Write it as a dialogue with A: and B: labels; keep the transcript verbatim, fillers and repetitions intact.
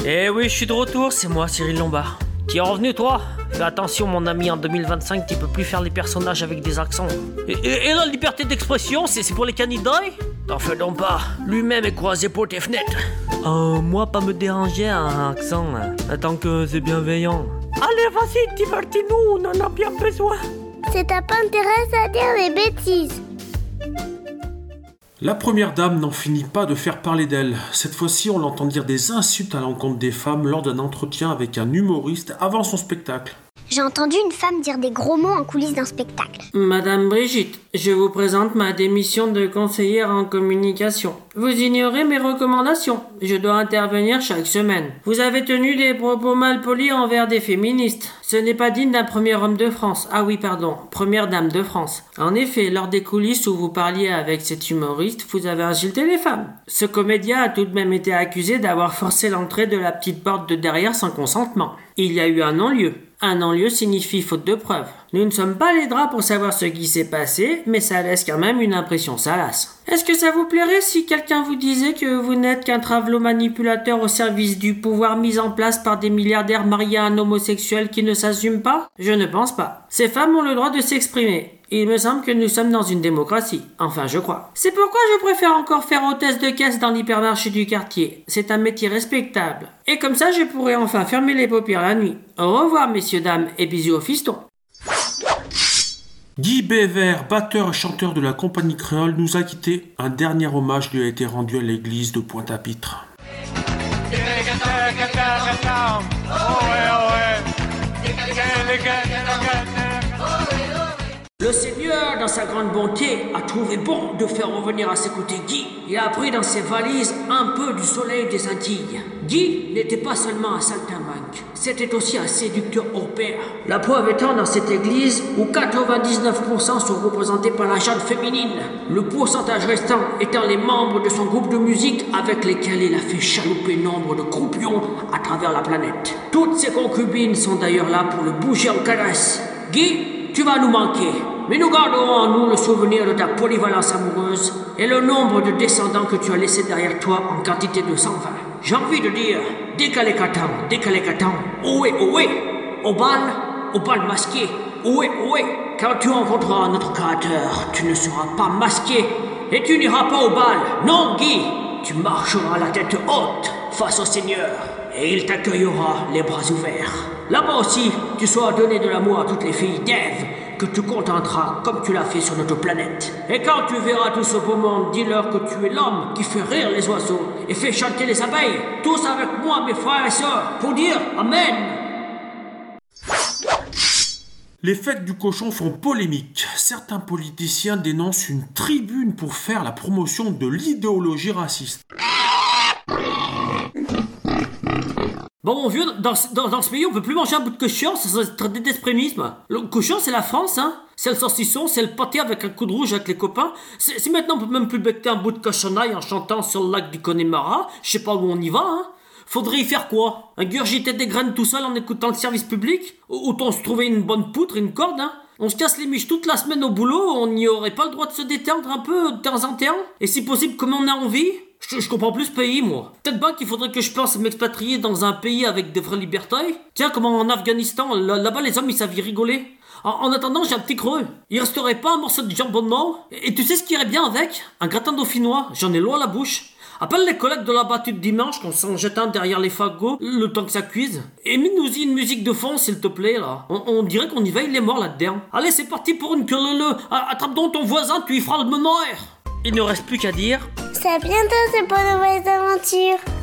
A: Eh oui, je suis de retour, c'est moi, Cyril Lombard. T'y es revenu, toi? Fais attention, mon ami, en deux mille vingt-cinq, tu peux plus faire les personnages avec des accents. Et, et, et la liberté d'expression, c'est, c'est pour les candidats? T'en fais donc pas, lui-même est croisé pour tes fenêtres. Euh, moi, pas me déranger un accent, hein, tant que c'est bienveillant. Allez, vas-y, divertis-nous, on en a bien besoin.
B: C'est ta pas intéresse à dire des bêtises.
C: La première dame n'en finit pas de faire parler d'elle. Cette fois-ci, on l'entend dire des insultes à l'encontre des femmes lors d'un entretien avec un humoriste avant son spectacle.
B: J'ai entendu une femme dire des gros mots en coulisses d'un spectacle.
D: Madame Brigitte, je vous présente ma démission de conseillère en communication. Vous ignorez mes recommandations. Je dois intervenir chaque semaine. Vous avez tenu des propos malpolis envers des féministes. Ce n'est pas digne d'un premier homme de France. Ah oui, pardon, première dame de France. En effet, lors des coulisses où vous parliez avec cet humoriste, vous avez insulté les femmes. Ce comédien a tout de même été accusé d'avoir forcé l'entrée de la petite porte de derrière sans consentement. Il y a eu un non-lieu. Un non-lieu signifie faute de preuve. Nous ne sommes pas les draps pour savoir ce qui s'est passé, mais ça laisse quand même une impression salace. Est-ce que ça vous plairait si quelqu'un vous disait que vous n'êtes qu'un travelot manipulateur au service du pouvoir mis en place par des milliardaires mariés à un homosexuel qui ne s'assume pas? Je ne pense pas. Ces femmes ont le droit de s'exprimer. Il me semble que nous sommes dans une démocratie. Enfin, je crois. C'est pourquoi je préfère encore faire hôtesse de caisse dans l'hypermarché du quartier. C'est un métier respectable. Et comme ça, je pourrai enfin fermer les paupières la nuit. Au revoir, messieurs, dames, et bisous au fiston.
C: Guy Bévert, batteur et chanteur de la compagnie créole, nous a quittés. Un dernier hommage lui a été rendu à l'église de Pointe-à-Pitre.
D: Le Seigneur, dans sa grande bonté, a trouvé bon de faire revenir à ses côtés Guy. Il a pris dans ses valises un peu du soleil des Antilles. Guy n'était pas seulement un saltimbanque, c'était aussi un séducteur hors pair. La preuve étant dans cette église où quatre-vingt-dix-neuf pour cent sont représentés par la gente féminine, le pourcentage restant étant les membres de son groupe de musique avec lesquels il a fait chalouper nombre de croupions à travers la planète. Toutes ses concubines sont d'ailleurs là pour le bouger en caresse. Guy, tu vas nous manquer, mais nous garderons en nous le souvenir de ta polyvalence amoureuse et le nombre de descendants que tu as laissés derrière toi en quantité de cent vingt. J'ai envie de dire, décalé catant, décalé catant, ohé, ohé, au bal, au bal masqué, ohé, ohé. Quand tu rencontreras notre créateur, tu ne seras pas masqué et tu n'iras pas au bal. Non, Guy, tu marcheras la tête haute face au Seigneur et il t'accueillera les bras ouverts. Là-bas aussi, tu sauras donner de l'amour à toutes les filles d'Ève que tu contenteras comme tu l'as fait sur notre planète. Et quand tu verras tout ce beau monde, dis-leur que tu es l'homme qui fait rire les oiseaux et fait chanter les abeilles, tous avec moi, mes frères et sœurs, pour dire Amen.
C: Les fêtes du cochon font polémique. Certains politiciens dénoncent une tribune pour faire la promotion de l'idéologie raciste.
A: Bon, mon vieux, dans, dans, dans ce pays, on peut plus manger un bout de cochon, ça serait traité d'extrémisme. Le cochon, c'est la France, hein. C'est le saucisson, c'est le pâté avec un coup de rouge avec les copains. C'est, c'est maintenant, on peut même plus becter un bout de cochonaille en chantant sur le lac du Connemara. Je sais pas où on y va, hein. Faudrait y faire quoi? Ingurgiter des graines tout seul en écoutant le service public? Autant se trouver une bonne poutre, une corde, hein. On se casse les miches toute la semaine au boulot, on n'y aurait pas le droit de se détendre un peu de temps en temps? Et si possible, comme on a envie? Je, je comprends plus ce pays, moi. Peut-être bien qu'il faudrait que je pense m'expatrier dans un pays avec des vraies libertés. Tiens, comme en Afghanistan, là, là-bas les hommes ils savent y rigoler. En, en attendant, j'ai un petit creux. Il resterait pas un morceau de jambon de mort? Et, et tu sais ce qui irait bien avec? Un gratin dauphinois, j'en ai loin la bouche. Appelle les collègues de la battue de dimanche qu'on s'en jette un derrière les fagots le temps que ça cuise. Et mets-nous-y une musique de fond s'il te plaît là. On, on dirait qu'on y veille les morts là-dedans. Allez c'est parti pour une queue-le-le. Attrape donc ton voisin, tu y feras le meneur. Il ne reste plus qu'à dire...
B: C'est à bientôt, c'est pour de nouvelles aventures.